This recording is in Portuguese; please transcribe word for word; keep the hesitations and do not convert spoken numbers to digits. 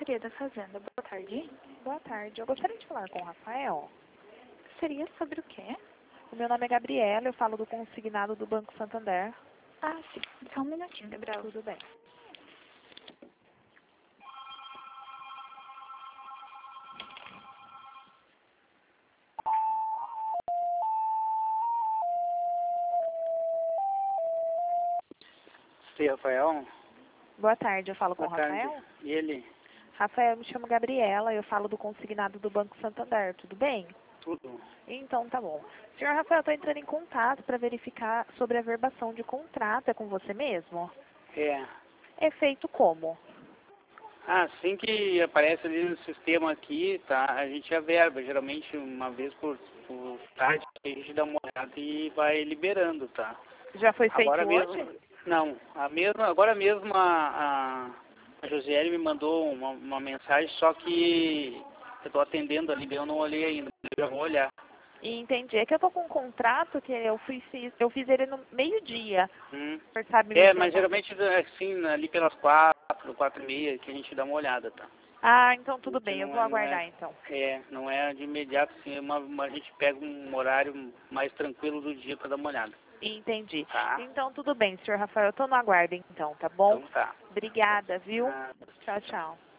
Secretaria da Fazenda. Boa tarde. Boa tarde. Eu gostaria de falar com o Rafael. Seria sobre o quê? O meu nome é Gabriela, eu falo do consignado do Banco Santander. Ah, sim. Só um minutinho, Gabriela. Tudo bem. Sim, Rafael. Boa tarde, eu falo com o Boa tarde. Rafael. E ele? Rafael, eu me chamo Gabriela, eu falo do consignado do Banco Santander, tudo bem? Tudo. Então, tá bom. Senhor Rafael, eu estou entrando em contato para verificar sobre a verbação de contrato. É com você mesmo? É. É feito como? Ah, assim que aparece ali no sistema aqui, tá? A gente averba, geralmente uma vez por, por tarde, a gente dá uma olhada e vai liberando, tá? Já foi feito Agora hoje? mesmo, não, a mesma, agora mesmo a, a, a Josiele me mandou uma, uma mensagem, só que eu estou atendendo ali, eu não olhei ainda, eu já vou olhar. E entendi. É que eu tô com um contrato que eu fiz, eu fiz ele no meio-dia. Hum. O senhor sabe me É, informar? mas geralmente assim, ali pelas quatro, quatro e meia, que a gente dá uma olhada, tá? Ah, então tudo Que bem, eu não vou é, não aguardar é, então. é, não é de imediato, assim, é uma, uma- a gente pega um horário mais tranquilo do dia para dar uma olhada, Entendi. tá? Então tudo bem, senhor Rafael, eu tô no aguardo então, tá bom? Então tá. Obrigada, viu? Ah, Tchau, tchau.